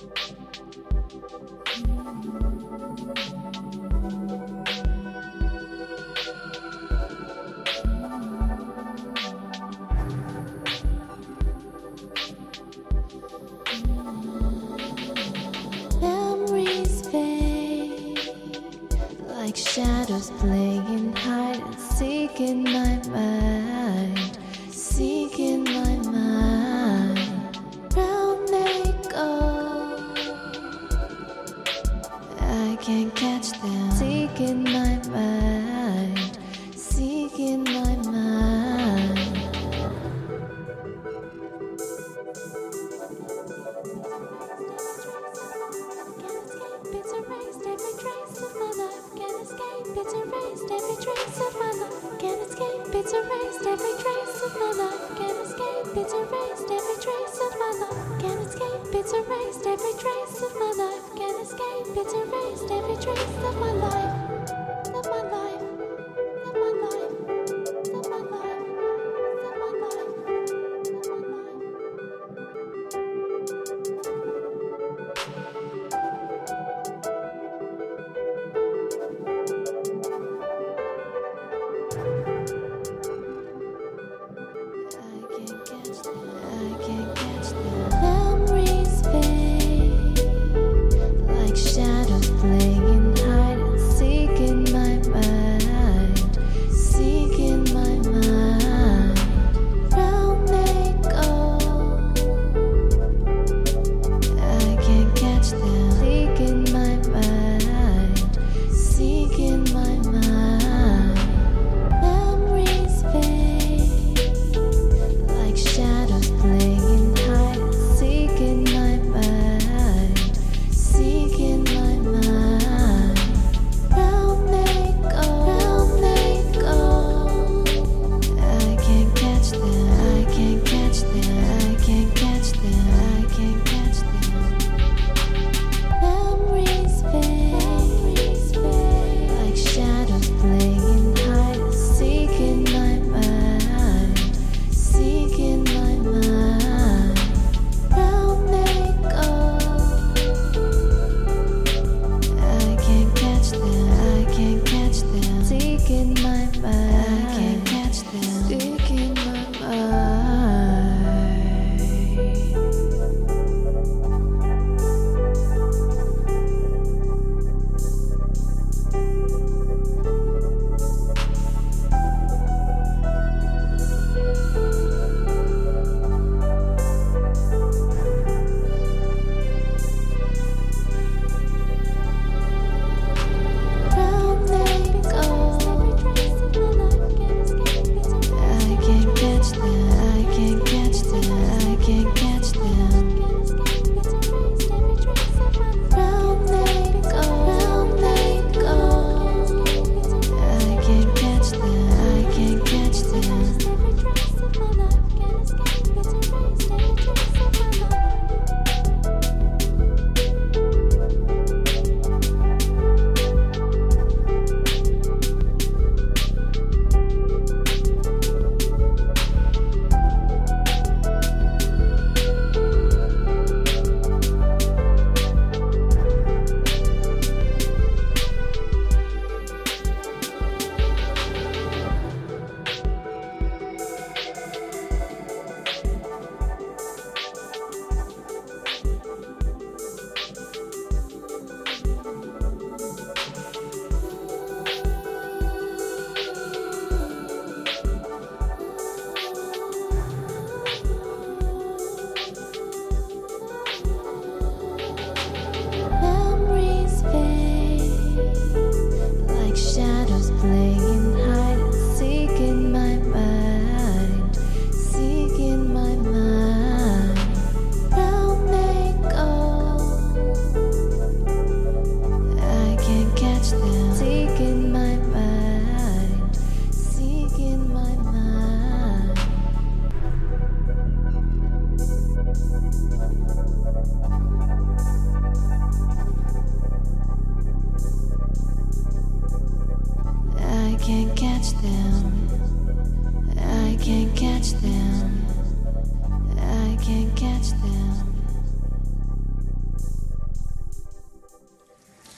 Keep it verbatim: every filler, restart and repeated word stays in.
Memories fade like shadows playing hide and seek in my mind, seek in my mind. Round they go, I can't catch them. Seek in my mind, seek in my mind. It's erased every trace of my life. Can't escape. It's erased every trace of my life. Can't escape. It's erased every trace of my life. Can't escape. It's erased every trace of my life. Can't escape. It's erased every trace of my life. Can't escape. It's erased every trace of my life. Of my life. Of my life. Of my life. Of my life. Of my life. Memories fade like shadows playing hide and seek in my mind, seek in my mind. Round they go, I can't catch them. Seek in my mind, seek in my mind. Memories fade like shadows playing hide and seek in my mind, seek in my mind. Round they go, round they go. I can't catch them, I can't catch them, I can't catch them, I can't catch them. Memories fade like shadows playing hide and seek in my mind, seek in my mind. Round they go, I can't catch them, I can't catch them. Seek in my mind, I can't catch them. Seek in my mind. Round they go, I can't catch them, I can't catch them, I can't catch them. Round they go, round they go, I can't catch them, I can't catch them. Memories fade like shadows playing hide and seek in my mind, seek in my mind. Round they go, I can't catch them. Seek in my mind, seek in my mind. I can't catch them, I can't catch them.